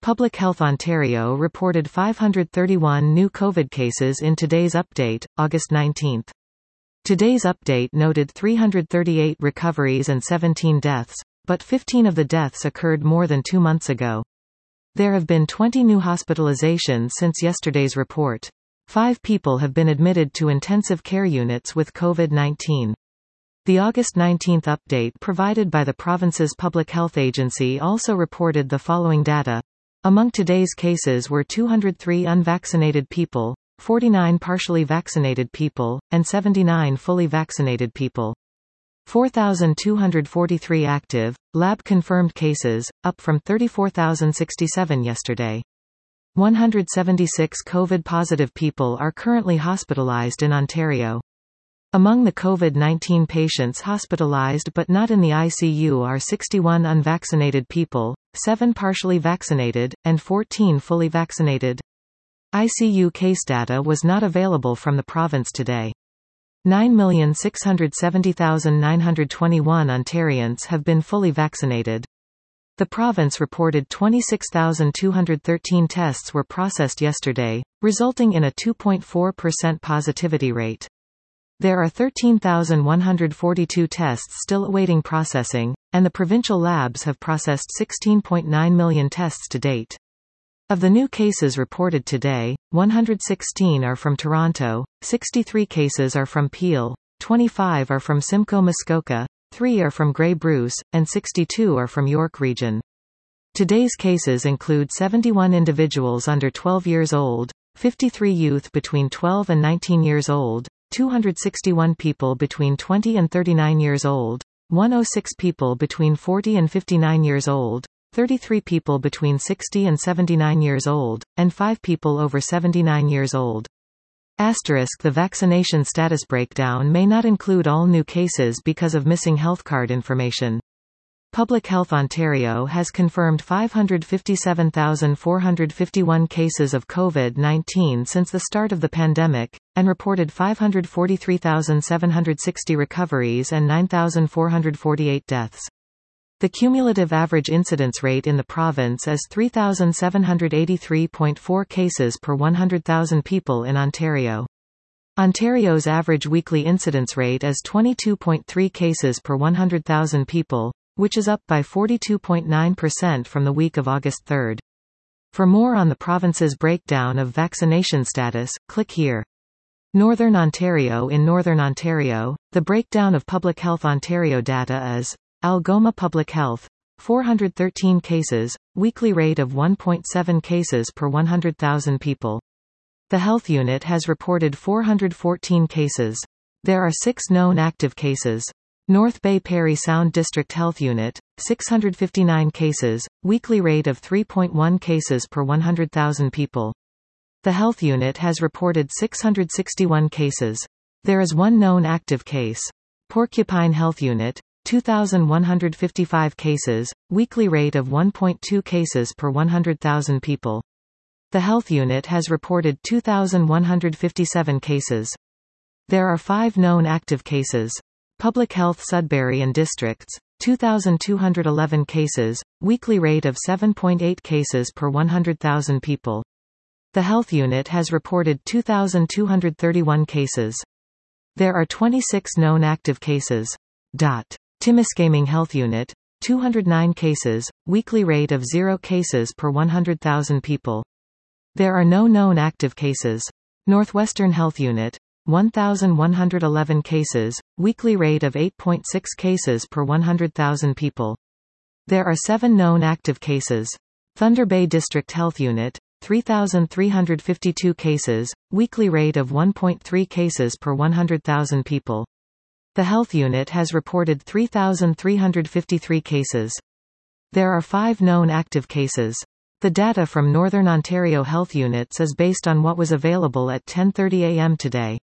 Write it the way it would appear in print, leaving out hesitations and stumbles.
Public Health Ontario reported 531 new COVID cases in today's update, August 19. Today's update noted 338 recoveries and 17 deaths, but 15 of the deaths occurred more than 2 months ago. There have been 20 new hospitalizations since yesterday's report. 5 people have been admitted to intensive care units with COVID-19. The August 19 update provided by the province's public health agency also reported the following data. Among today's cases were 203 unvaccinated people, 49 partially vaccinated people, and 79 fully vaccinated people. 4,243 active, lab-confirmed cases, up from 34,067 yesterday. 176 COVID-positive people are currently hospitalized in Ontario. Among the COVID-19 patients hospitalized but not in the ICU are 61 unvaccinated people, 7 partially vaccinated, and 14 fully vaccinated. ICU case data was not available from the province today. 9,670,921 Ontarians have been fully vaccinated. The province reported 26,213 tests were processed yesterday, resulting in a 2.4% positivity rate. There are 13,142 tests still awaiting processing, and the provincial labs have processed 16.9 million tests to date. Of the new cases reported today, 116 are from Toronto, 63 cases are from Peel, 25 are from Simcoe Muskoka, 3 are from Grey Bruce, and 62 are from York Region. Today's cases include 71 individuals under 12 years old, 53 youth between 12 and 19 years old, 261 people between 20 and 39 years old, 106 people between 40 and 59 years old, 33 people between 60 and 79 years old, and 5 people over 79 years old. Asterisk: the vaccination status breakdown may not include all new cases because of missing health card information. Public Health Ontario has confirmed 557,451 cases of COVID-19 since the start of the pandemic, and reported 543,760 recoveries and 9,448 deaths. The cumulative average incidence rate in the province is 3,783.4 cases per 100,000 people in Ontario. Ontario's average weekly incidence rate is 22.3 cases per 100,000 people, which is up by 42.9% from the week of August 3. For more on the province's breakdown of vaccination status, click here. Northern Ontario. In Northern Ontario, the breakdown of Public Health Ontario data is: Algoma Public Health, 413 cases, weekly rate of 1.7 cases per 100,000 people. The Health Unit has reported 414 cases. There are 6 known active cases. North Bay Parry Sound District Health Unit, 659 cases, weekly rate of 3.1 cases per 100,000 people. The Health Unit has reported 661 cases. There is 1 known active case. Porcupine Health Unit, 2,155 cases, weekly rate of 1.2 cases per 100,000 people. The Health Unit has reported 2,157 cases. There are 5 known active cases. Public Health Sudbury and Districts, 2,211 cases, weekly rate of 7.8 cases per 100,000 people. The Health Unit has reported 2,231 cases. There are 26 known active cases. Timiskaming Health Unit, 209 cases, weekly rate of 0 cases per 100,000 people. There are no known active cases. Northwestern Health Unit, 1,111 cases, weekly rate of 8.6 cases per 100,000 people. There are 7 known active cases. Thunder Bay District Health Unit, 3,352 cases, weekly rate of 1.3 cases per 100,000 people. The Health Unit has reported 3,353 cases. There are 5 known active cases. The data from Northern Ontario Health Units is based on what was available at 10:30 a.m. today.